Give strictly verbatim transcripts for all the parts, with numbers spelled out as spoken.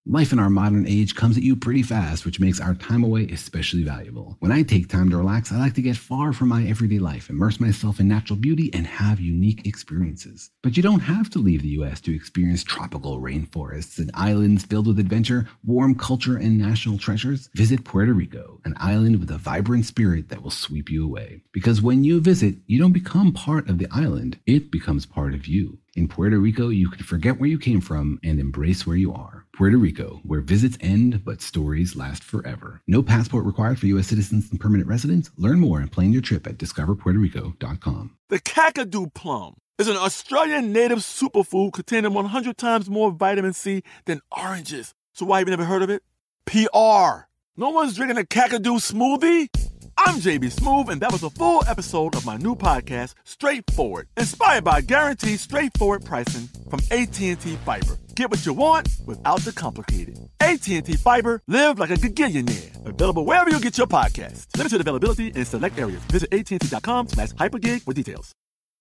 Life in our modern age comes at you pretty fast, which makes our time away especially valuable. When I take time to relax, I like to get far from my everyday life, immerse myself in natural beauty, and have unique experiences. But you don't have to leave the U S to experience tropical rainforests and islands filled with adventure, warm culture, and national treasures. Visit Puerto Rico, an island with a vibrant spirit that will sweep you away. Because when you visit, you don't become part of the island, it becomes part of you. In Puerto Rico, you can forget where you came from and embrace where you are. Puerto Rico, where visits end, but stories last forever. No passport required for U S citizens and permanent residents. Learn more and plan your trip at discover puerto rico dot com. The Kakadu plum is an Australian native superfood containing one hundred times more vitamin C than oranges. So why have you never heard of it? P R. No one's drinking a Kakadu smoothie? I'm J B Smooth, and that was a full episode of my new podcast, Straightforward, inspired by guaranteed straightforward pricing from A T and T Fiber. Get what you want without the complicated. A T and T Fiber, live like a gigillionaire. Available wherever you get your podcast. Limited availability in select areas. Visit A T and T dot com slash hypergig for details.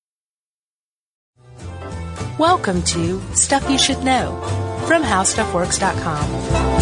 Welcome to Stuff You Should Know from how stuff works dot com.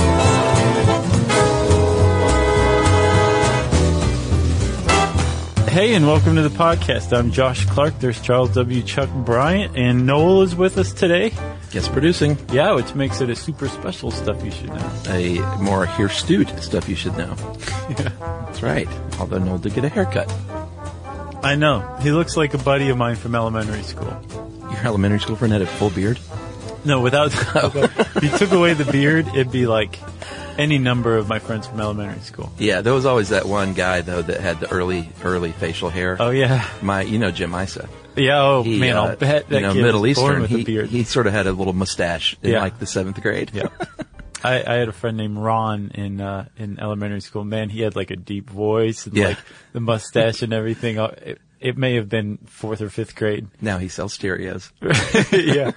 Hey, and welcome to the podcast. I'm Josh Clark. There's Charles W. Chuck Bryant, and Noel is with us today. Guest producing. Yeah, which makes it a super special Stuff You Should Know. A more hirsute Stuff You Should Know. Yeah. That's right. Although Noel did get a haircut. I know. He looks like a buddy of mine from elementary school. Your elementary school friend had a full beard? No, without... If you took away the beard, it'd be like any number of my friends from elementary school. Yeah, there was always that one guy, though, that had the early, early facial hair. Oh, yeah. My, you know Jim Isa. Yeah, oh, he, man, uh, I'll bet that you know, kid Middle was born Eastern, with he, a beard. he sort of had a little mustache in, yeah. like, the seventh grade. Yeah. I, I had a friend named Ron in uh, in elementary school. Man, he had, like, a deep voice and, yeah. like, the mustache and everything. It, it may have been fourth or fifth grade. Now he sells stereos. Yeah.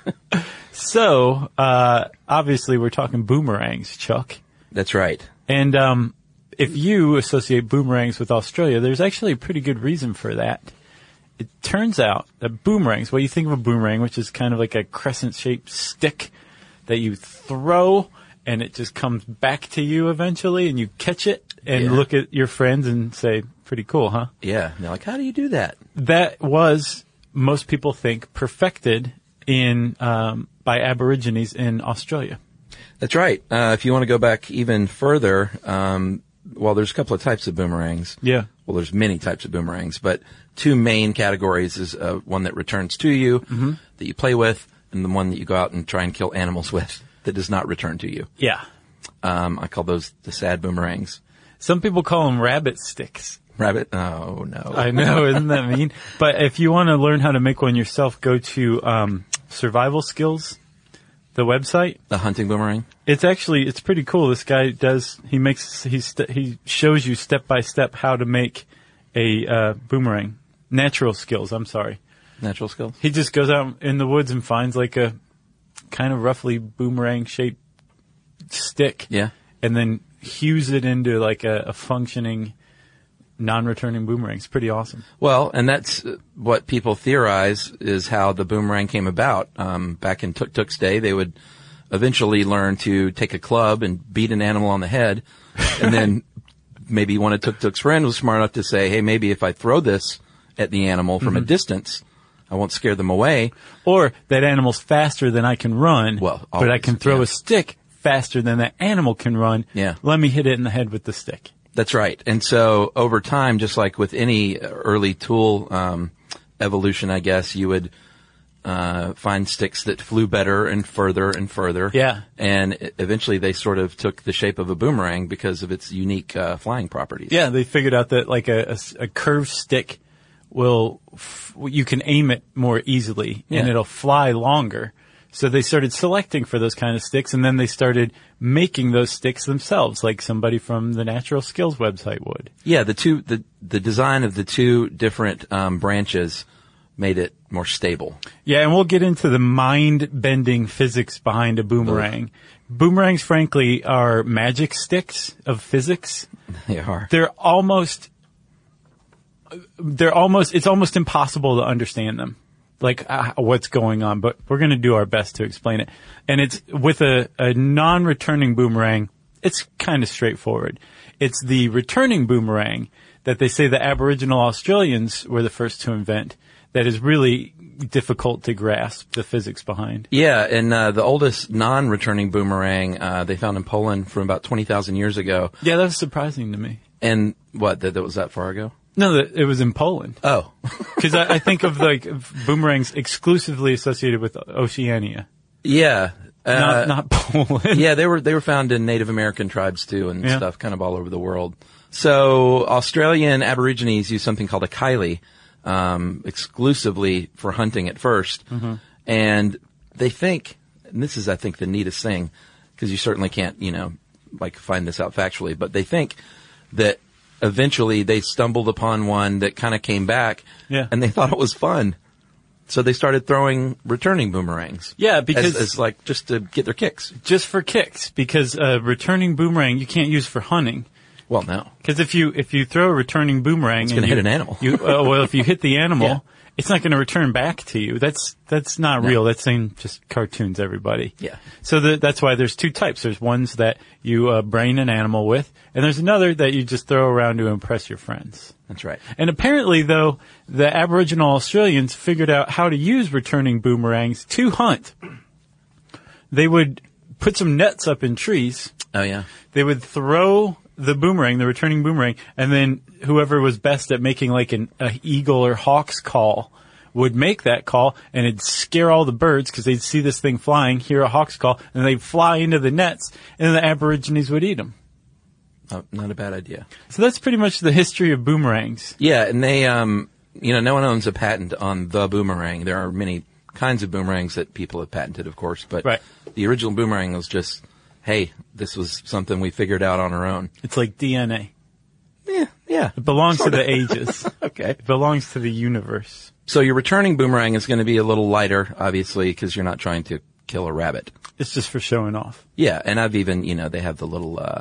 So, uh, obviously, we're talking boomerangs, Chuck. That's right. And um, if you associate boomerangs with Australia, there's actually a pretty good reason for that. It turns out that boomerangs, well, you think of a boomerang, which is kind of like a crescent-shaped stick that you throw, and it just comes back to you eventually, and you catch it and yeah. look at your friends and say, pretty cool, huh? Yeah. And they're like, how do you do that? That was, most people think, perfected in um, by Aborigines in Australia. That's right. Uh, if you want to go back even further, um, well, there's a couple of types of boomerangs. Yeah. Well, there's many types of boomerangs, but two main categories is uh, one that returns to you, mm-hmm. that you play with, and the one that you go out and try and kill animals with that does not return to you. Yeah. Um, I call those the sad boomerangs. Some people call them rabbit sticks. Rabbit? Oh, no. I know, isn't that mean? But if you want to learn how to make one yourself, go to um, Survival Skills, the website. The hunting boomerang? It's actually, it's pretty cool. This guy does, he makes, he, st- he shows you step by step how to make a uh, boomerang. Natural skills, I'm sorry. Natural skills? He just goes out in the woods and finds like a kind of roughly boomerang shaped stick. Yeah. And then hews it into like a, a functioning non-returning boomerang. It's pretty awesome. Well, and that's what people theorize is how the boomerang came about. Um, back in Tuk Tuk's day, they would eventually learn to take a club and beat an animal on the head. And then maybe one of Tuk Tuk's friends was smart enough to say, hey, maybe if I throw this at the animal from mm-hmm. a distance, I won't scare them away. Or that animal's faster than I can run, well, always, but I can throw yeah. a stick faster than that animal can run. Yeah. Let me hit it in the head with the stick. That's right. And so over time, just like with any early tool um, evolution, I guess, you would uh find sticks that flew better and further and further. Yeah. And eventually they sort of took the shape of a boomerang because of its unique uh, flying properties. Yeah, they figured out that like a, a, a curved stick will, f- you can aim it more easily yeah. and it'll fly longer. So they started selecting for those kind of sticks, and then they started making those sticks themselves, like somebody from the Natural Skills website would. Yeah, the two, the, the design of the two different um, branches made it more stable. Yeah, and we'll get into the mind-bending physics behind a boomerang. Ugh. Boomerangs, frankly, are magic sticks of physics. They are. They're almost, they're almost, it's almost impossible to understand them. like uh, what's going on, but we're going to do our best to explain it. And it's with a, a non-returning boomerang, it's kind of straightforward. It's the returning boomerang that they say the Aboriginal Australians were the first to invent that is really difficult to grasp the physics behind. Yeah, and uh, the oldest non-returning boomerang uh, they found in Poland from about twenty thousand years ago. Yeah, that was surprising to me. And what, that, that was that far ago? No, that it was in Poland. Oh. Because I, I think of like boomerangs exclusively associated with Oceania. Yeah. Uh, not, not Poland. Yeah, they were they were found in Native American tribes too and Yeah. stuff kind of all over the world. So Australian Aborigines use something called a Kylie, um, exclusively for hunting at first. Mm-hmm. And they think, and this is I think the neatest thing, because you certainly can't, you know, like find this out factually, but they think that eventually they stumbled upon one that kind of came back Yeah. and they thought it was fun. So they started throwing returning boomerangs. Yeah, because- as, as like just to get their kicks. Just for kicks, because a returning boomerang you can't use for hunting. Well, no. Because if you if you throw a returning boomerang, It's and gonna you- hit an animal. You, uh, well, if you hit the animal, Yeah. it's not going to return back to you. That's that's not No. real. That's in just cartoons, everybody. Yeah. So the, that's why there's two types. There's ones that you uh, brain an animal with, and there's another that you just throw around to impress your friends. That's right. And apparently, though, the Aboriginal Australians figured out how to use returning boomerangs to hunt. They would put some nets up in trees. Oh, yeah. They would throw the boomerang, the returning boomerang, and then whoever was best at making like an a eagle or hawk's call would make that call, and it'd scare all the birds because they'd see this thing flying, hear a hawk's call, and they'd fly into the nets, and the Aborigines would eat them. Oh, not a bad idea. So that's pretty much the history of boomerangs. Yeah, and they, um, you know, no one owns a patent on the boomerang. There are many kinds of boomerangs that people have patented, of course, but Right. the original boomerang was just, hey, this was something we figured out on our own. It's like D N A. Yeah, yeah. It belongs to Sorta. the ages. Okay. It belongs to the universe. So your returning boomerang is going to be a little lighter, obviously, because you're not trying to kill a rabbit. It's just for showing off. Yeah, and I've even, you know, they have the little, uh,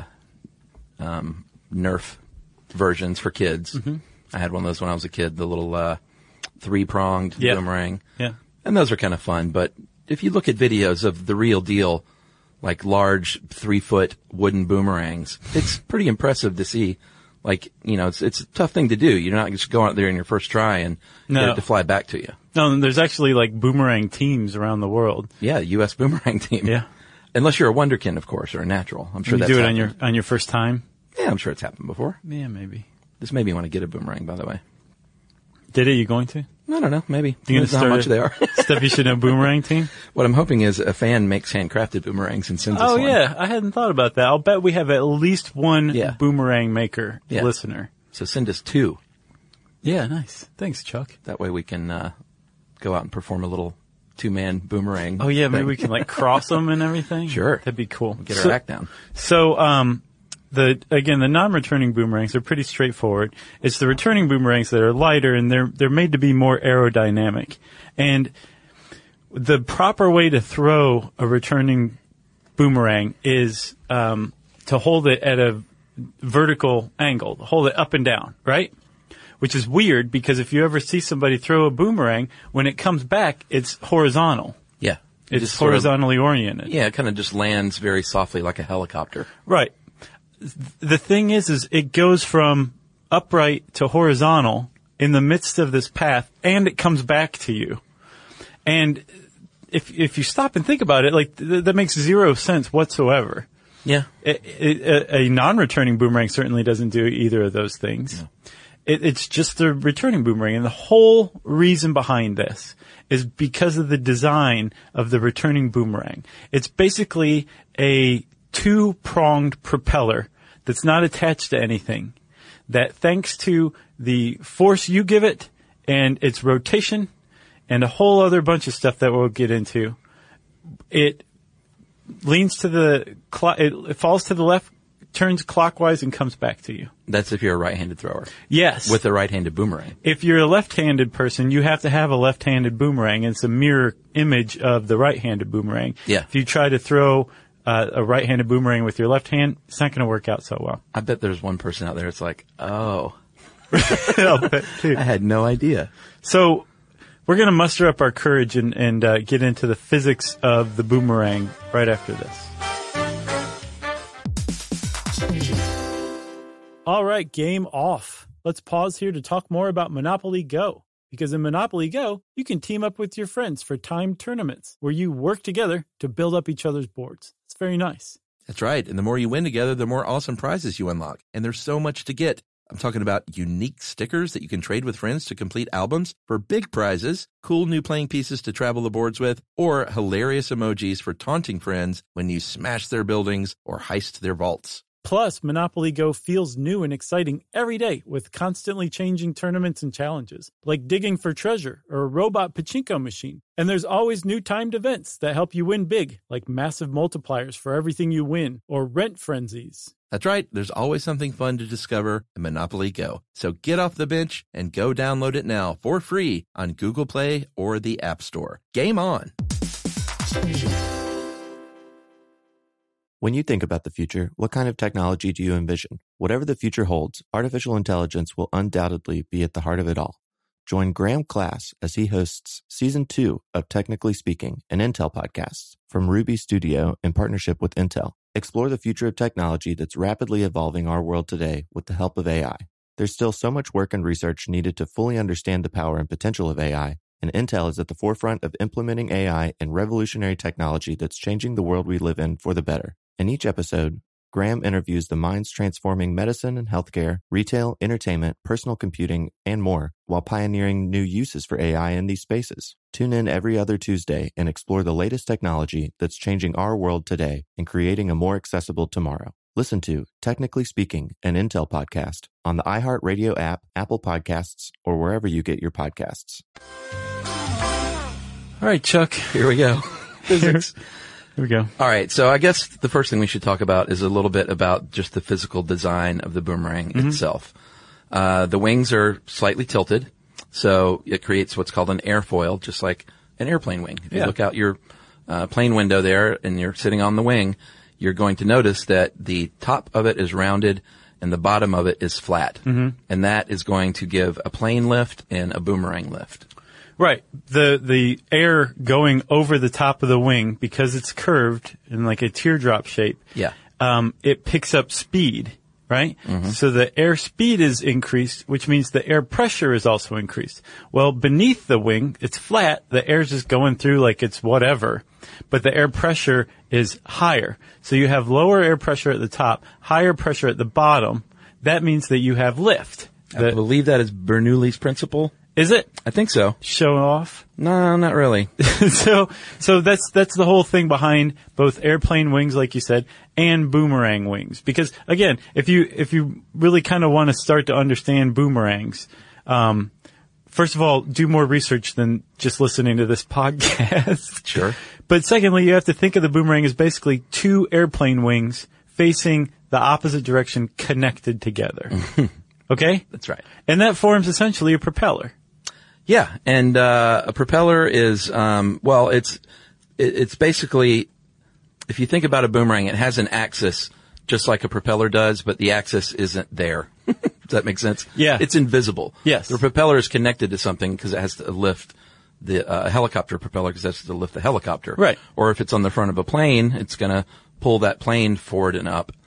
um, Nerf versions for kids. Mm-hmm. I had one of those when I was a kid, the little, uh, three-pronged Yeah. boomerang. Yeah. And those are kind of fun, but if you look at videos of the real deal, like large three-foot wooden boomerangs, it's pretty impressive to see. Like, you know, it's it's a tough thing to do. You're not just going out there in your first try and No. get it to fly back to you. No, there's actually like boomerang teams around the world. Yeah, U S boomerang team. Yeah. Unless you're a wonderkin, of course, or a natural. I'm sure You that's do it on happened. your on your first time. Yeah, I'm sure it's happened before. Yeah, maybe. This made me want to get a boomerang, by the way. Did it? You going to? I don't know, maybe. You gonna Depends on how start much a- they are. Stuff you should know boomerang team? What I'm hoping is a fan makes handcrafted boomerangs and sends us Oh one. yeah, I hadn't thought about that. I'll bet we have at least one Yeah. boomerang maker Yeah. listener. So send us two. Yeah, nice. Thanks, Chuck. That way we can uh, go out and perform a little two-man boomerang. Oh yeah, maybe thing. we can like cross them and everything. Sure. That'd be cool. Get So- our act down. So, um, the again, the non-returning boomerangs are pretty straightforward. It's the returning boomerangs that are lighter, and they're they're made to be more aerodynamic. And the proper way to throw a returning boomerang is um, to hold it at a vertical angle, hold it up and down, right? Which is weird because if you ever see somebody throw a boomerang, when it comes back, it's horizontal. Yeah. It's Just sort of- horizontally oriented. yeah, it kind of just lands very softly like a helicopter. Right. The thing is, is it goes from upright to horizontal in the midst of this path, and it comes back to you. And if if you stop and think about it, like th- that makes zero sense whatsoever. Yeah. It, it, a, a non-returning boomerang certainly doesn't do either of those things. It, it's just the returning boomerang, and the whole reason behind this is because of the design of the returning boomerang. It's basically a two-pronged propeller that's not attached to anything, that thanks to the force you give it and its rotation and a whole other bunch of stuff that we'll get into, it leans to the, cl- it, it falls to the left, turns clockwise, and comes back to you. That's if you're a right-handed thrower. Yes. With a right-handed boomerang. If you're a left-handed person, you have to have a left-handed boomerang. It's a mirror image of the right-handed boomerang. Yeah. If you try to throw uh, a right-handed boomerang with your left hand, it's not going to work out so well. I bet there's one person out there that's like, oh, I'll bet, too. I had no idea. So We're going to muster up our courage and, and uh, get into the physics of the boomerang right after this. All right, game off. Let's pause here to talk more about Monopoly Go. Because in Monopoly Go, you can team up with your friends for timed tournaments where you work together to build up each other's boards. It's very nice. That's right. And the more you win together, the more awesome prizes you unlock. And there's so much to get. I'm talking about unique stickers that you can trade with friends to complete albums for big prizes, cool new playing pieces to travel the boards with, or hilarious emojis for taunting friends when you smash their buildings or heist their vaults. Plus, Monopoly Go feels new and exciting every day with constantly changing tournaments and challenges, like digging for treasure or a robot pachinko machine. And there's always new timed events that help you win big, like massive multipliers for everything you win or rent frenzies. That's right. There's always something fun to discover in Monopoly Go. So get off the bench and go download it now for free on Google Play or the App Store. Game on! When you think about the future, what kind of technology do you envision? Whatever the future holds, artificial intelligence will undoubtedly be at the heart of it all. Join Graham Class as he hosts Season two of Technically Speaking, an Intel podcast from Ruby Studio in partnership with Intel. Explore the future of technology that's rapidly evolving our world today with the help of A I. There's still so much work and research needed to fully understand the power and potential of A I, and Intel is at the forefront of implementing A I and revolutionary technology that's changing the world we live in for the better. In each episode, Graham interviews the minds transforming medicine and healthcare, retail, entertainment, personal computing, and more, while pioneering new uses for A I in these spaces. Tune in every other Tuesday and explore the latest technology that's changing our world today and creating a more accessible tomorrow. Listen to Technically Speaking, an Intel podcast on the iHeartRadio app, Apple Podcasts, or wherever you get your podcasts. All right, Chuck. Here we go. Physics. Here we go. All right. So I guess the first thing we should talk about is a little bit about just the physical design of the boomerang mm-hmm. itself. Uh, the wings are slightly tilted, so it creates what's called an airfoil, just like an airplane wing. If yeah. you look out your uh, plane window there and you're sitting on the wing, you're going to notice that the top of it is rounded and the bottom of it is flat. Mm-hmm. And that is going to give a plane lift and a boomerang lift. Right. The the air going over the top of the wing, because it's curved in like a teardrop shape, yeah. um, it picks up speed, right? Mm-hmm. So the air speed is increased, which means the air pressure is also increased. Well, beneath the wing, it's flat. The air's just going through like it's whatever, but the air pressure is higher. So you have lower air pressure at the top, higher pressure at the bottom. That means that you have lift. I the, believe that is Bernoulli's principle. Is it? I think so. Show off? No, not really. so, so that's, that's the whole thing behind both airplane wings, like you said, and boomerang wings. Because again, if you, if you really kind of want to start to understand boomerangs, um, first of all, do more research than just listening to this podcast. Sure. But secondly, you have to think of the boomerang as basically two airplane wings facing the opposite direction connected together. Okay? That's right. And that forms essentially a propeller. Yeah, and uh a propeller is um well it's it, it's basically, if you think about a boomerang, it has an axis just like a propeller does, but the axis isn't there. Does that make sense? Yeah. It's invisible. Yes. The propeller is connected to something because it has to lift the uh, helicopter propeller because it has to lift the helicopter. Right. Or if it's on the front of a plane, it's going to pull that plane forward and up,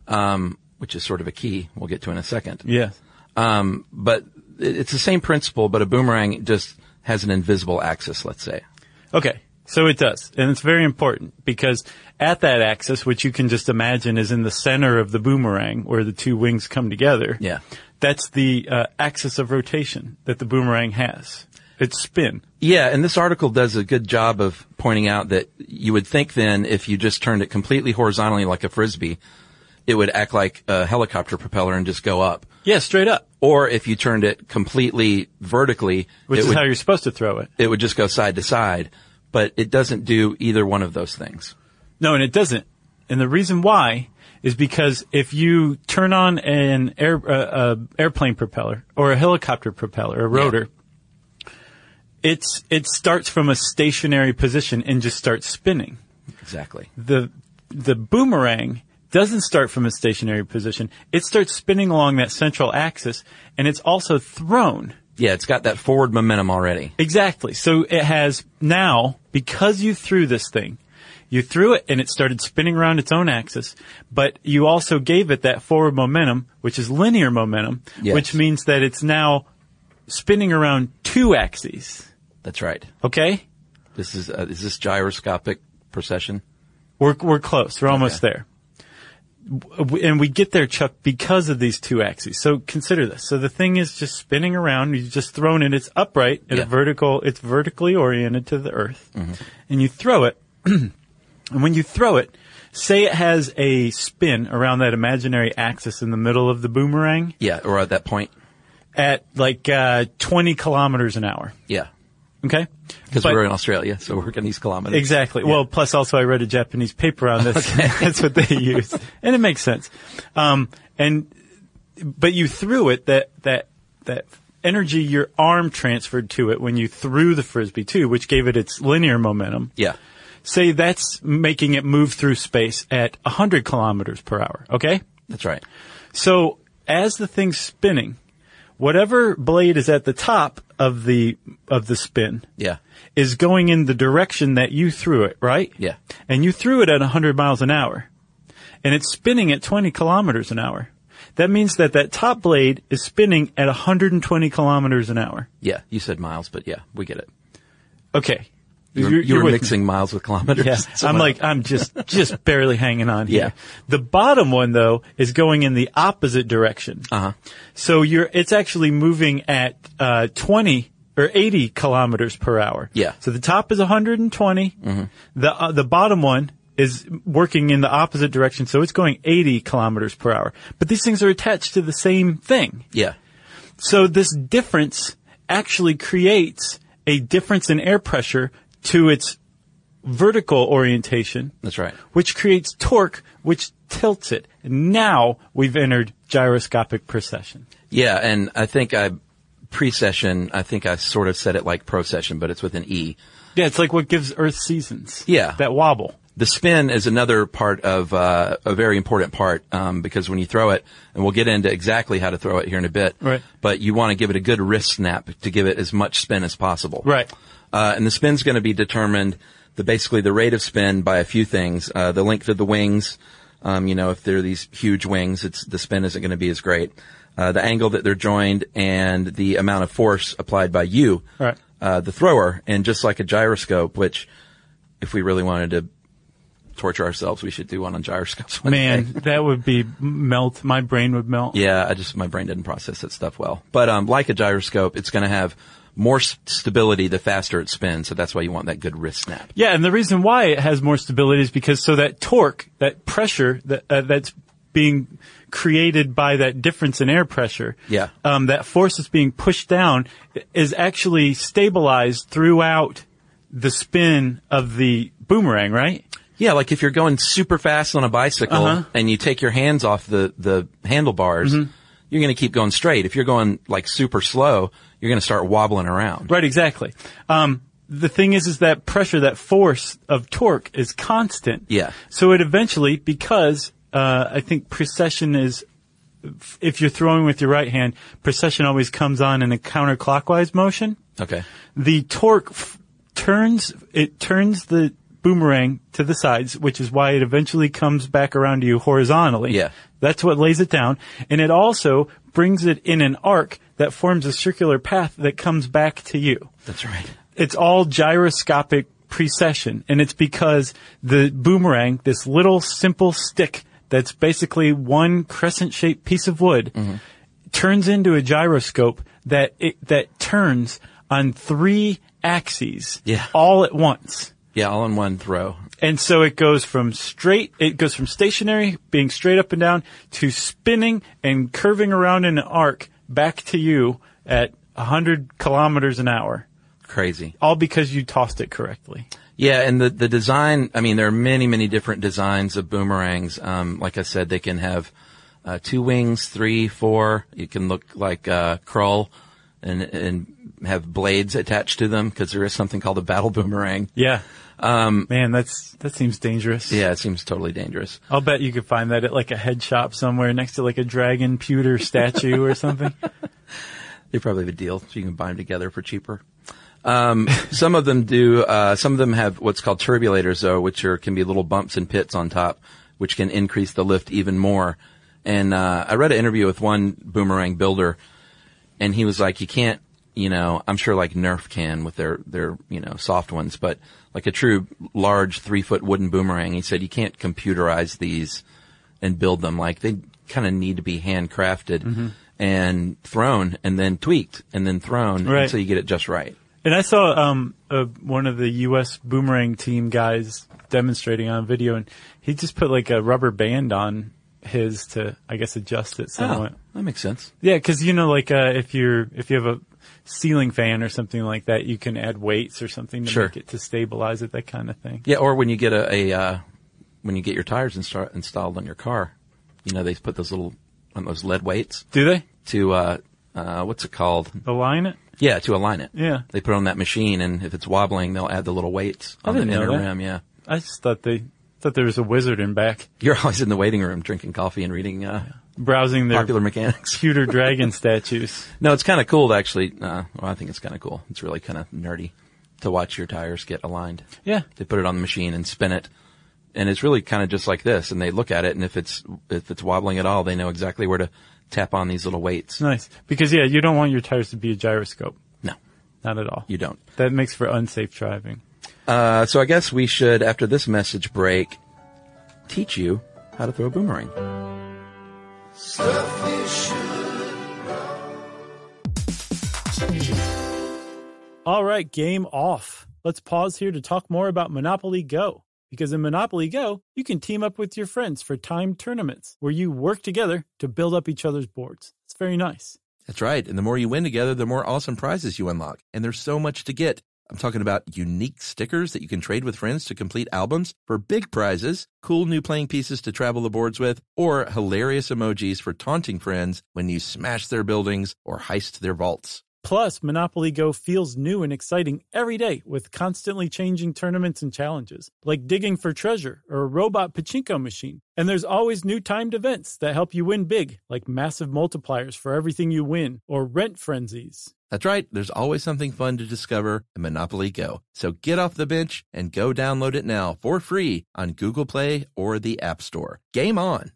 um which is sort of a key we'll get to in a second. Yes. Um but it's the same principle, but a boomerang just has an invisible axis, let's say. Okay. So it does. And it's very important because at that axis, which you can just imagine is in the center of the boomerang where the two wings come together. Yeah. That's the uh, axis of rotation that the boomerang has. It's spin. Yeah. And this article does a good job of pointing out that you would think then if you just turned it completely horizontally like a Frisbee, it would act like a helicopter propeller and just go up. Yeah, straight up. Or if you turned it completely vertically, which it is would, how you're supposed to throw it. It would just go side to side, but it doesn't do either one of those things. No, and it doesn't. And the reason why is because if you turn on an air, uh, uh, airplane propeller or a helicopter propeller, a rotor, yeah. it's, it starts from a stationary position and just starts spinning. Exactly. The, the boomerang doesn't start from a stationary position. It starts spinning along that central axis, and it's also thrown. Yeah, it's got that forward momentum already. Exactly. So it has now, because you threw this thing, you threw it and it started spinning around its own axis, but you also gave it that forward momentum, which is linear momentum, Yes. which means that it's now spinning around two axes. That's right. Okay? This is uh, is this gyroscopic precession? We're, we're close. We're almost there. W- And we get there, Chuck, because of these two axes. So consider this. So the thing is just spinning around. You've just thrown it. It's upright at Yeah. a vertical. It's vertically oriented to the earth. And you throw it. And when you throw it, say it has a spin around that imaginary axis in the middle of the boomerang Yeah, or at that point. at like uh, twenty kilometers an hour. Yeah, Okay? because But- we're in Australia, so we're getting these kilometers. Exactly. Well, plus also I read a Japanese paper on this. That's what they use. And it makes sense. Um, and, but you threw it, that, that, that energy your arm transferred to it when you threw the Frisbee too, which gave it its linear momentum. Yeah, Say that's making it move through space at one hundred kilometers per hour. Okay? that's right. So as the thing's spinning, whatever blade is at the top of the, of the spin, Yeah, is going in the direction that you threw it, right? Yeah. And you threw it at one hundred miles an hour. And it's spinning at twenty kilometers an hour. That means that that top blade is spinning at one hundred twenty kilometers an hour. yeah. You said miles, but yeah, we get it. Okay. You were, You're- you you're were with me. mixing miles with kilometers. Yeah. So I'm uh, like, I'm just, just barely hanging on here. Yeah. The bottom one though is going in the opposite direction. uh-huh. So you're, it's actually moving at, uh, twenty or eighty kilometers per hour. Yeah. So the top is one hundred twenty. Mm-hmm. The, uh, the bottom one is working in the opposite direction. So it's going eighty kilometers per hour. But these things are attached to the same thing. Yeah, So this difference actually creates a difference in air pressure to its vertical orientation, that's right. which creates torque, which tilts it. And now we've entered gyroscopic precession. Yeah, and I think I pre-session. I think I sort of said it like procession, but it's with an E. Yeah, it's like what gives Earth seasons. Yeah. That wobble. The spin is another part of uh, a very important part um, because when you throw it, and we'll get into exactly how to throw it here in a bit. Right. But you want to give it a good wrist snap to give it as much spin as possible. Right. Uh, and the spin's going to be determined, the basically the rate of spin by a few things. Uh, the length of the wings. Um, you know, if they're these huge wings, it's the spin isn't going to be as great. Uh, the angle that they're joined and the amount of force applied by you, Right. uh, the thrower. And just like a gyroscope, which if we really wanted to torture ourselves, we should do one on gyroscopes one Man, day. that would be melt. My brain would melt. Yeah, I just, my brain didn't process that stuff well. But, um, like a gyroscope, it's going to have more s- stability the faster it spins. So that's why you want that good wrist snap. Yeah, and the reason why it has more stability is because so that torque, that pressure that uh, that's being created by that difference in air pressure, Yeah. um, that force that's being pushed down is actually stabilized throughout the spin of the boomerang, right? Yeah, like if you're going super fast on a bicycle Uh-huh. and you take your hands off the, the handlebars, Mm-hmm. you're going to keep going straight. If you're going like super slow, you're going to start wobbling around. Right, exactly. Um, the thing is, is that pressure, that force of torque is constant. Yeah. So it eventually, because uh, I think precession is, if you're throwing with your right hand, precession always comes on in a counterclockwise motion. Okay. The torque f- turns, it turns the boomerang to the sides, which is why it eventually comes back around to you horizontally. Yeah. That's what lays it down. And it also brings it in an arc that forms a circular path that comes back to you. That's right. It's all gyroscopic precession, and it's because the boomerang, this little simple stick that's basically one crescent-shaped piece of wood, Mm-hmm. turns into a gyroscope that it, that turns on three axes Yeah. all at once. Yeah, all in one throw. And so it goes from straight, it goes from stationary, being straight up and down, to spinning and curving around in an arc back to you at one hundred kilometers an hour. Crazy. All because you tossed it correctly. Yeah, and the, the design, I mean, there are many, many different designs of boomerangs. Um, like I said, they can have uh, two wings, three, four. You can look like uh, Krull and, and have blades attached to them because there is something called a battle boomerang. Yeah. Um, Man, that's, that seems dangerous. Yeah, it seems totally dangerous. I'll bet you could find that at like a head shop somewhere next to like a dragon pewter statue or something. They probably have a deal so you can buy them together for cheaper. Um, some of them do, uh, some of them have what's called turbulators though, which are, can be little bumps and pits on top, which can increase the lift even more. And, uh, I read an interview with one boomerang builder and he was like, you can't, you know, I'm sure like Nerf can with their, their, you know, soft ones, but like a true large three foot wooden boomerang, he said you can't computerize these and build them. Like they kind of need to be handcrafted mm-hmm. and thrown and then tweaked and then thrown right. until you get it just right. And I saw um uh, one of the U S boomerang team guys demonstrating on video, and he just put like a rubber band on his to, I guess, adjust it somewhat. Oh, that makes sense. Yeah, because you know, like uh, if you're if you have a ceiling fan or something like that, you can add weights or something to sure. make it to stabilize it, that kind of thing. Yeah, or when you get a, a uh, when you get your tires insta- installed on your car, you know they put those little on those lead weights. Do they? To uh, uh, what's it called? Align it. Yeah, to align it. Yeah. They put it on that machine, and if it's wobbling, they'll add the little weights on the inner rim. Yeah. I just thought they thought there was a wizard in back. You're always in the waiting room drinking coffee and reading, uh, yeah. browsing their Popular Mechanics, pewter dragon statues. No, it's kind of cool to actually. Uh, well, I think it's kind of cool. It's really kind of nerdy to watch your tires get aligned. Yeah. They put it on the machine and spin it, and it's really kind of just like this. And they look at it, and if it's if it's wobbling at all, they know exactly where to tap on these little weights. Nice, because yeah, you don't want your tires to be a gyroscope. No. Not at all. You don't. That makes for unsafe driving. Uh, so I guess we should, after this message break, teach you how to throw a boomerang. Stuff you should know. All right, game off. Let's pause here to talk more about Monopoly Go. Because in Monopoly Go, you can team up with your friends for timed tournaments where you work together to build up each other's boards. It's very nice. That's right. And the more you win together, the more awesome prizes you unlock. And there's so much to get. I'm talking about unique stickers that you can trade with friends to complete albums for big prizes, cool new playing pieces to travel the boards with, or hilarious emojis for taunting friends when you smash their buildings or heist their vaults. Plus, Monopoly Go feels new and exciting every day with constantly changing tournaments and challenges, like digging for treasure or a robot pachinko machine. And there's always new timed events that help you win big, like massive multipliers for everything you win or rent frenzies. That's right. There's always something fun to discover in Monopoly Go. So get off the bench and go download it now for free on Google Play or the App Store. Game on!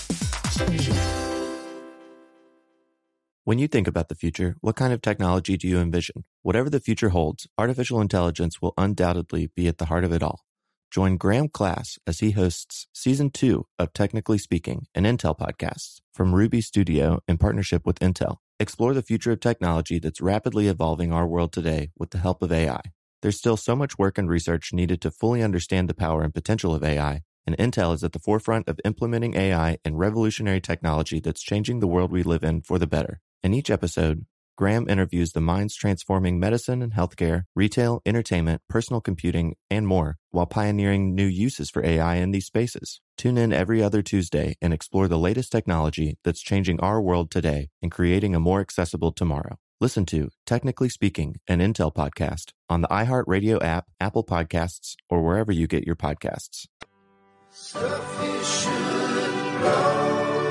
When you think about the future, what kind of technology do you envision? Whatever the future holds, artificial intelligence will undoubtedly be at the heart of it all. Join Graham Class as he hosts Season two of Technically Speaking, an Intel podcast from Ruby Studio in partnership with Intel. Explore the future of technology that's rapidly evolving our world today with the help of A I. There's still so much work and research needed to fully understand the power and potential of A I, and Intel is at the forefront of implementing A I and revolutionary technology that's changing the world we live in for the better. In each episode, Graham interviews the minds transforming medicine and healthcare, retail, entertainment, personal computing, and more, while pioneering new uses for A I in these spaces. Tune in every other Tuesday and explore the latest technology that's changing our world today and creating a more accessible tomorrow. Listen to Technically Speaking, an Intel podcast on the iHeartRadio app, Apple Podcasts, or wherever you get your podcasts. Stuff you should know.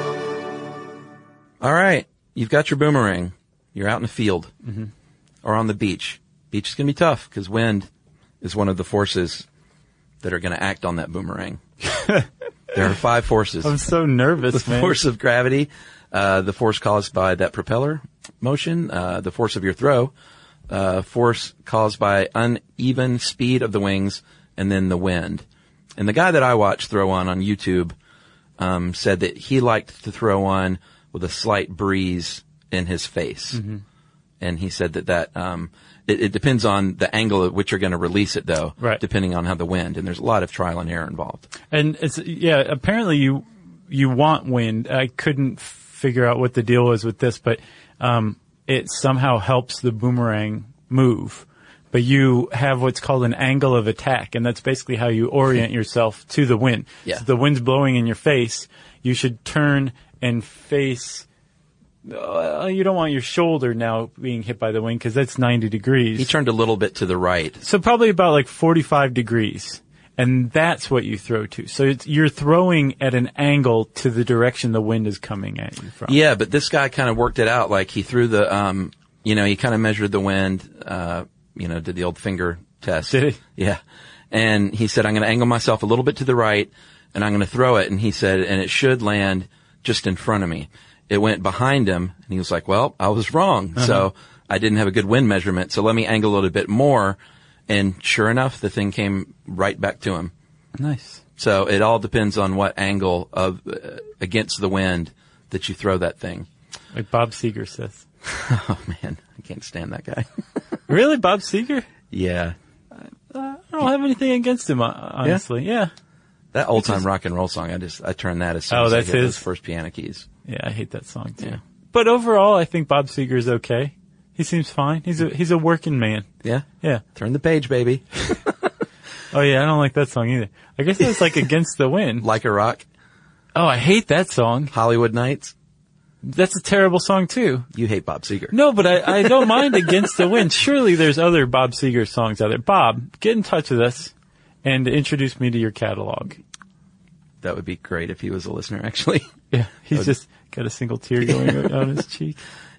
All right. You've got your boomerang. You're out in the field mm-hmm. or on the beach. Beach is going to be tough because wind is one of the forces that are going to act on that boomerang. There are five forces. I'm so nervous, the man. The force of gravity, uh, the force caused by that propeller motion, uh, the force of your throw, uh, force caused by uneven speed of the wings, and then the wind. And the guy that I watched throw one on YouTube um, said that he liked to throw one with a slight breeze in his face. Mm-hmm. And he said that that, um, it, it depends on the angle at which you're going to release it though, right. depending on how the wind, and there's a lot of trial and error involved. And it's, yeah, apparently you, you want wind. I couldn't figure out what the deal was with this, but, um, it somehow helps the boomerang move. But you have what's called an angle of attack, and that's basically how you orient yourself to the wind. Yeah. So the wind's blowing in your face, you should turn and face, uh, you don't want your shoulder now being hit by the wind because that's ninety degrees. He turned a little bit to the right. So probably about like forty-five degrees. And that's what you throw to. So it's, you're throwing at an angle to the direction the wind is coming at you from. Yeah, but this guy kind of worked it out. Like he threw the, um, you know, he kind of measured the wind, uh, you know, did the old finger test. Did he? Yeah. And he said, I'm going to angle myself a little bit to the right and I'm going to throw it. And he said, and it should land just in front of me. It went behind him and he was like, well, I was wrong. Uh-huh. So I didn't have a good wind measurement. So let me angle a little bit more. And sure enough, the thing came right back to him. Nice. So it all depends on what angle of uh, against the wind that you throw that thing. Like Bob Seger says. Oh man, I can't stand that guy. Really? Bob Seger? Yeah. I don't have anything against him, honestly. Yeah. yeah. That old time rock and roll song, I just, I turn that as soon oh, as that's I hit his? those first piano keys. Yeah, I hate that song too. Yeah. But overall, I think Bob Seger's okay. He seems fine. He's a, he's a working man. Yeah? Yeah. Turn the page, baby. Oh yeah, I don't like that song either. I guess it's like Against the Wind. Like a Rock. Oh, I hate that song. Hollywood Nights. That's a terrible song too. You hate Bob Seger. No, but I, I don't mind Against the Wind. Surely there's other Bob Seger songs out there. Bob, get in touch with us and introduce me to your catalog. That would be great if he was a listener, actually. Yeah, he's would... just got a single tear going on his cheek.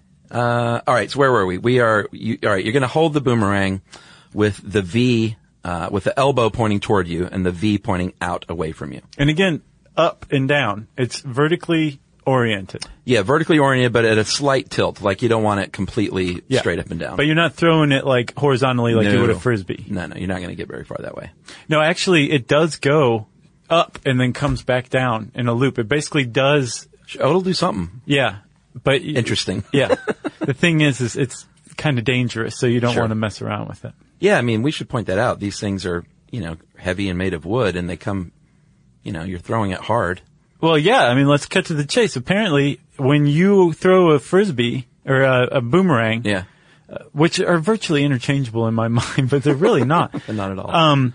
Uh, all right, so where were we? We are, you, all right, you're going to hold the boomerang with the V, uh, with the elbow pointing toward you and the V pointing out away from you. And again, up and down. It's vertically oriented. Yeah, vertically oriented, but at a slight tilt. Like you don't want it completely yeah. straight up and down. But you're not throwing it like horizontally like no. you would a Frisbee. No, no, you're not going to get very far that way. No, actually, it does go up and then comes back down in a loop. It basically does. Oh, it'll do something. Yeah. But interesting. Yeah. The thing is, is it's kind of dangerous, so you don't sure. want to mess around with it. Yeah, I mean, we should point that out. These things are, you know, heavy and made of wood, and they come, you know, you're throwing it hard. Well, yeah. I mean, let's cut to the chase. Apparently, when you throw a Frisbee or a, a boomerang, yeah, uh, which are virtually interchangeable in my mind, but they're really not. They're not at all. Um,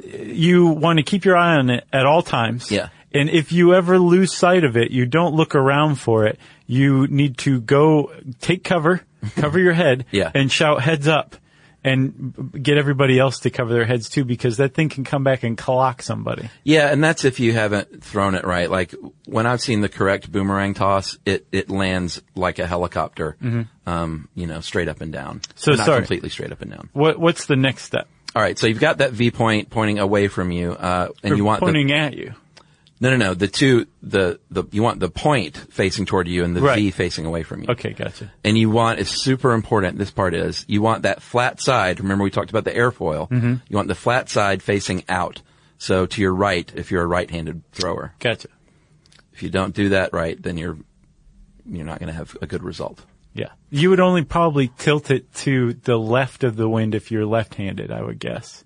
you want to keep your eye on it at all times. Yeah. And if you ever lose sight of it, you don't look around for it. You need to go take cover, cover your head, yeah. and shout heads up and get everybody else to cover their heads too, because that thing can come back and clock somebody. Yeah, and that's if you haven't thrown it right. Like when I've seen the correct boomerang toss, it, it lands like a helicopter, mm-hmm. um, you know, straight up and down. So not sorry. completely straight up and down. What, what's the next step? All right, so you've got that V point pointing away from you, uh, and or you want pointing the, at you. No, no, no. The two, the, the, you want the point facing toward you and the right. V facing away from you. Okay, gotcha. And you want, it's super important, this part is, you want that flat side, remember we talked about the airfoil, mm-hmm. you want the flat side facing out. So to your right, if you're a right-handed thrower. Gotcha. If you don't do that right, then you're, you're not going to have a good result. Yeah. You would only probably tilt it to the left of the wind if you're left-handed, I would guess.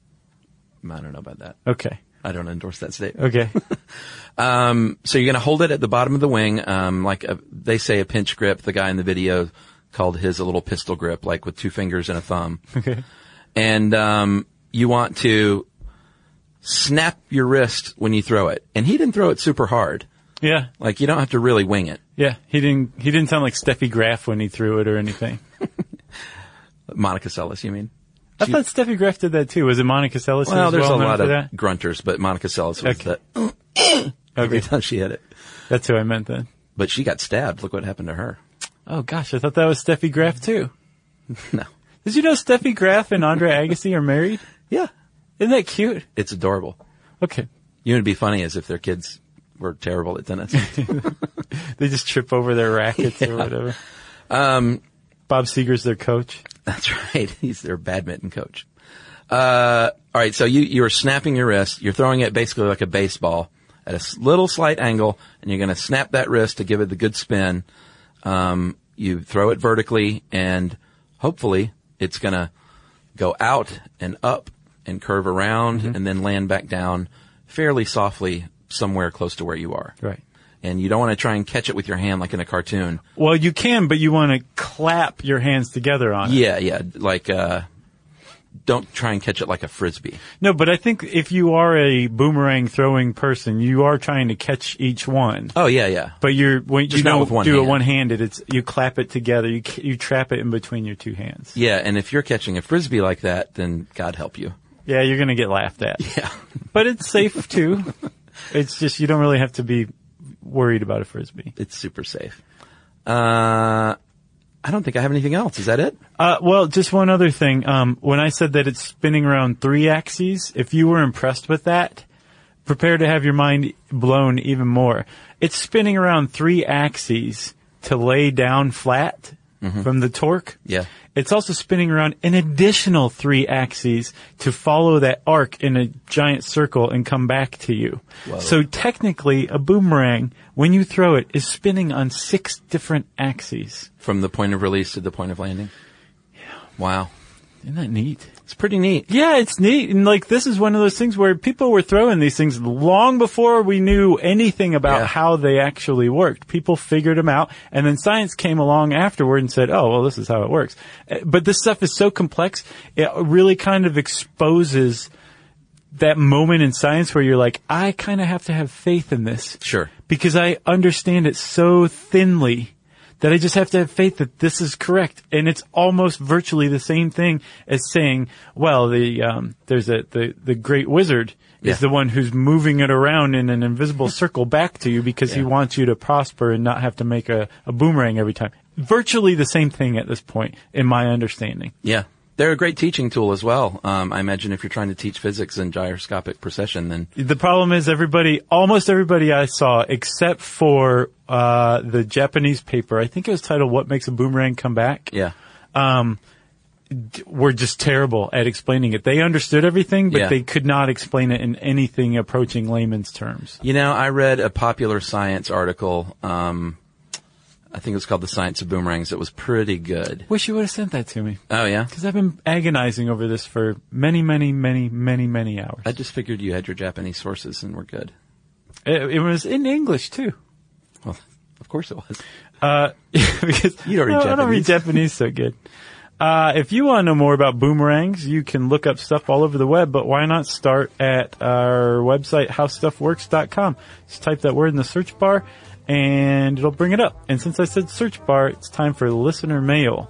I don't know about that. Okay. I don't endorse that statement. Okay. um, so you're going to hold it at the bottom of the wing, um, like a, they say a pinch grip. The guy in the video called his a little pistol grip, like with two fingers and a thumb. Okay. And um, you want to snap your wrist when you throw it. And he didn't throw it super hard. Yeah. Like you don't have to really wing it. Yeah. He didn't. He didn't sound like Steffi Graf when he threw it or anything. Monica Seles, you mean? I she, thought Steffi Graf did that too. Was it Monica Seles? Well, there's well a lot of that? grunters, but Monica Seles was okay. that every okay. time she hit it. That's who I meant then. But she got stabbed. Look what happened to her. Oh gosh, I thought that was Steffi Graf too. No. Did you know Steffi Graf and Andre Agassi are married? Yeah. Isn't that cute? It's adorable. Okay. You know, it'd be funny as if their kids were terrible at tennis. They just trip over their rackets yeah. or whatever. Um, Bob Seger's their coach. That's right. He's their badminton coach. Uh, all right. So you, you're snapping your wrist. You're throwing it basically like a baseball at a little slight angle, and you're going to snap that wrist to give it the good spin. Um, you throw it vertically, and hopefully it's going to go out and up and curve around mm-hmm. and then land back down fairly softly somewhere close to where you are. Right. And you don't want to try and catch it with your hand like in a cartoon. Well, you can, but you want to clap your hands together on it. Yeah, yeah. Like, uh, don't try and catch it like a Frisbee. No, but I think if you are a boomerang throwing person, you are trying to catch each one. Oh, yeah, yeah. But you're, when Just you not don't with one do hand. it one-handed, it's, you clap it together. You, you trap it in between your two hands. Yeah, and if you're catching a Frisbee like that, then God help you. Yeah, you're going to get laughed at. Yeah. But it's safe too. It's just, you don't really have to be worried about a Frisbee. It's super safe. Uh, I don't think I have anything else. Is that it? Uh, well, just one other thing. Um, when I said that it's spinning around three axes, if you were impressed with that, prepare to have your mind blown even more. It's spinning around three axes to lay down flat mm-hmm. from the torque. Yeah. It's also spinning around an additional three axes to follow that arc in a giant circle and come back to you. Whoa. So technically, a boomerang, when you throw it, is spinning on six different axes. From the point of release to the point of landing? Yeah. Wow. Isn't that neat? It's pretty neat. Yeah, it's neat. And like, this is one of those things where people were throwing these things long before we knew anything about Yeah. how they actually worked. People figured them out, and then science came along afterward and said, oh, well, this is how it works. Uh, But this stuff is so complex, it really kind of exposes that moment in science where you're like, I kind of have to have faith in this. Sure. Because I understand it so thinly that I just have to have faith that this is correct. And it's almost virtually the same thing as saying, well, the, um, there's a, the, the great wizard Yeah. is the one who's moving it around in an invisible circle back to you because he Yeah. wants you to prosper and not have to make a, a boomerang every time. Virtually the same thing at this point, in my understanding. Yeah. They're a great teaching tool as well. Um, I imagine if you're trying to teach physics in gyroscopic precession, then The problem is everybody, almost everybody I saw, except for uh the Japanese paper, I think it was titled "What Makes a Boomerang Come Back," yeah. d- were just terrible at explaining it. They understood everything, but Yeah. they could not explain it in anything approaching layman's terms. You know, I read a popular science article. Um, I think it was called The Science of Boomerangs. It was pretty good. Wish you would have sent that to me. Oh, yeah? Because I've been agonizing over this for many, many, many, many, many hours. I just figured you had your Japanese sources and we're good. It, it was in English, too. Well, of course it was. Uh, because You don't read no, I don't read Japanese. Japanese so good. Uh, if you want to know more about boomerangs, you can look up stuff all over the web, but why not start at our website, how stuff works dot com. Just type that word in the search bar, and it'll bring it up. And since I said search bar, it's time for listener mail.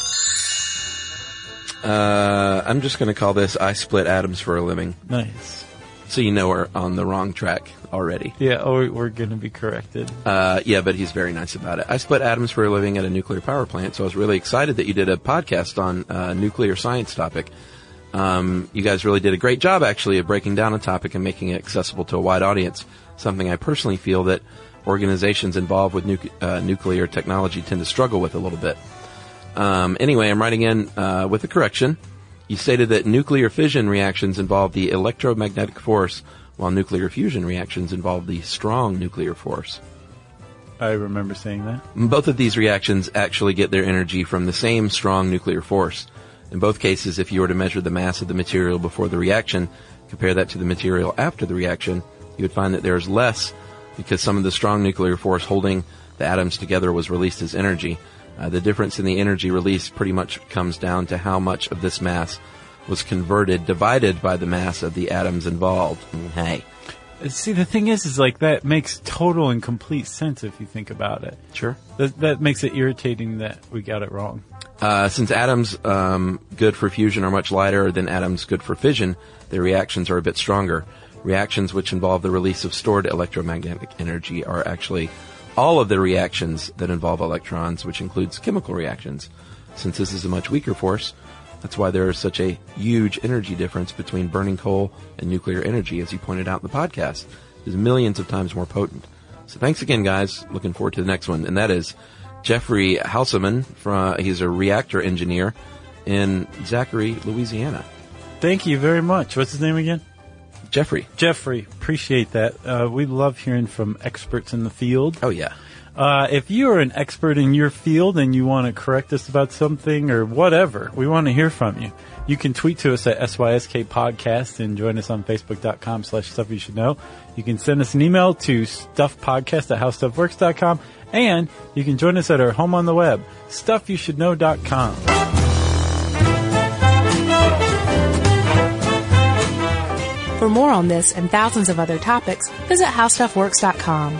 Uh, I'm just going to call this I Split Atoms for a Living. Nice. So you know we're on the wrong track already. Yeah, oh, we're going to be corrected. Uh, yeah, but he's very nice about it. I split atoms for a living at a nuclear power plant, so I was really excited that you did a podcast on a nuclear science topic. Um, you guys really did a great job, actually, of breaking down a topic and making it accessible to a wide audience, something I personally feel that organizations involved with nu- uh, nuclear technology tend to struggle with a little bit. Um, anyway, I'm writing in uh, with a correction. You stated that nuclear fission reactions involve the electromagnetic force, while nuclear fusion reactions involve the strong nuclear force. I remember saying that. Both of these reactions actually get their energy from the same strong nuclear force. In both cases, if you were to measure the mass of the material before the reaction, compare that to the material after the reaction, you would find that there is less because some of the strong nuclear force holding the atoms together was released as energy. Uh, the difference in the energy release pretty much comes down to how much of this mass was converted, divided by the mass of the atoms involved. Hey. See, the thing is, is like that makes total and complete sense if you think about it. Sure. That, that makes it irritating that we got it wrong. Uh, since atoms um, good for fusion are much lighter than atoms good for fission, their reactions are a bit stronger. Reactions which involve the release of stored electromagnetic energy are actually all of the reactions that involve electrons, which includes chemical reactions. Since this is a much weaker force, that's why there is such a huge energy difference between burning coal and nuclear energy, as you pointed out in the podcast. It is millions of times more potent. So thanks again, guys. Looking forward to the next one. And that is Jeffrey Hauselman. From, he's a reactor engineer in Zachary, Louisiana. Thank you very much. What's his name again? Jeffrey. Jeffrey, appreciate that. Uh, we love hearing from experts in the field. Oh, yeah. Uh, if you are an expert in your field and you want to correct us about something or whatever, we want to hear from you. You can tweet to us at S Y S K Podcast and join us on Facebook.com slash Stuff You Should Know. You can send us an email to stuffpodcast at howstuffworks dot com, and you can join us at our home on the web, stuff you should know dot com. For more on this and thousands of other topics, visit how stuff works dot com.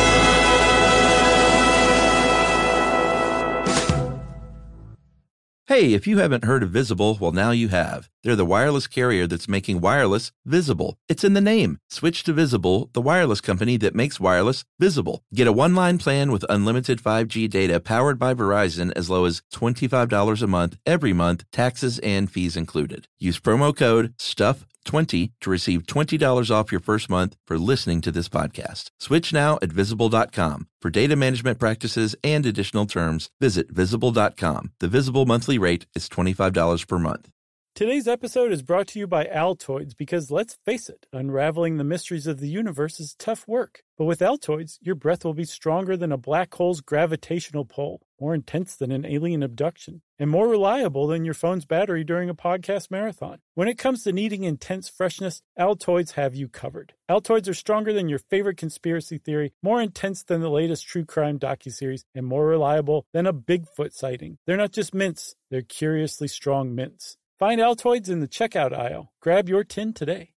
Hey, Hey, if you haven't heard of Visible, well, now you have. They're the wireless carrier that's making wireless visible. It's in the name. Switch to Visible, the wireless company that makes wireless visible. Get a one-line plan with unlimited five G data powered by Verizon as low as twenty-five dollars a month every month, taxes and fees included. Use promo code stuff twenty to receive twenty dollars off your first month for listening to this podcast. Switch now at visible dot com. For data management practices and additional terms, visit visible dot com. The Visible monthly rate is twenty-five dollars per month. Today's episode is brought to you by Altoids because, let's face it, unraveling the mysteries of the universe is tough work. But with Altoids, your breath will be stronger than a black hole's gravitational pull, more intense than an alien abduction, and more reliable than your phone's battery during a podcast marathon. When it comes to needing intense freshness, Altoids have you covered. Altoids are stronger than your favorite conspiracy theory, more intense than the latest true crime docuseries, and more reliable than a Bigfoot sighting. They're not just mints, they're curiously strong mints. Find Altoids in the checkout aisle. Grab your tin today.